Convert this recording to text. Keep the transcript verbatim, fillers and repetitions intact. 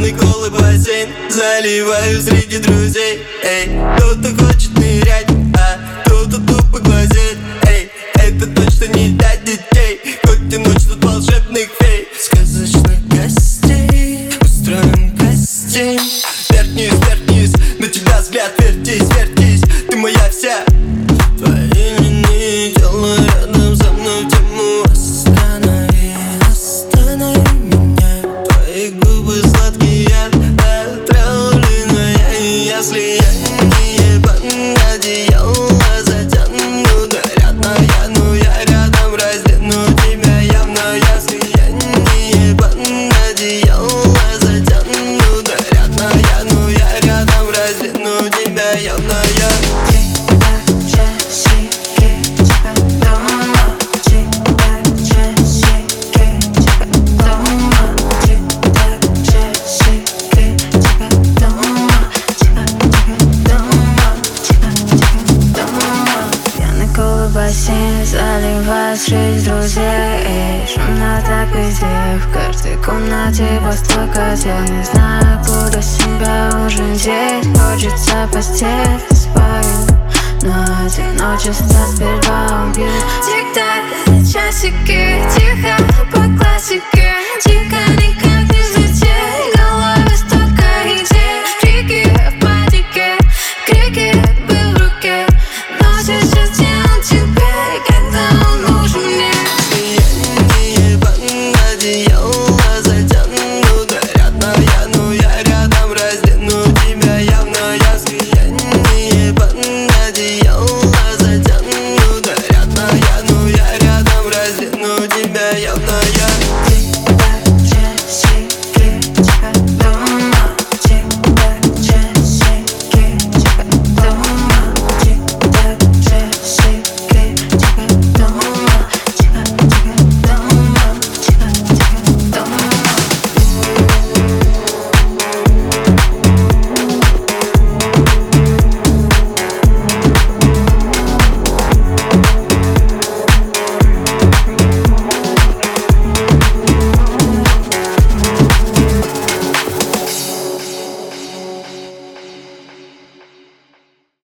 пьяный колы бассейн заливаю среди друзей. Эй, кто-то хочет нырять, а кто-то тупо глазеет. Эй, это точно не для детей, хоть и ночь тут волшебных фей. Сказочных гостей устроим гостей. Вверх-вниз, вверх-вниз, на тебя взгляд, вертись, вертись. Ты моя вся. Твои линии тела рядом со мной в тему. Останови, останови меня. Твои губы сладкие, отравленная. И если я не ебан, одеяло затяну. Нарядная, но я рядом раздену тебя явно. Если я не ебан, одеяло затяну. Нарядная, но я рядом раздену тебя явно. Бассейн заливает среди друзей. Шумно так везде, в каждой комнате по столько дел. Не знаю, куда себя уже деть. Хочется постель, спою, но одиночество сперва убьет. Тик-так, часики, тихо, покой.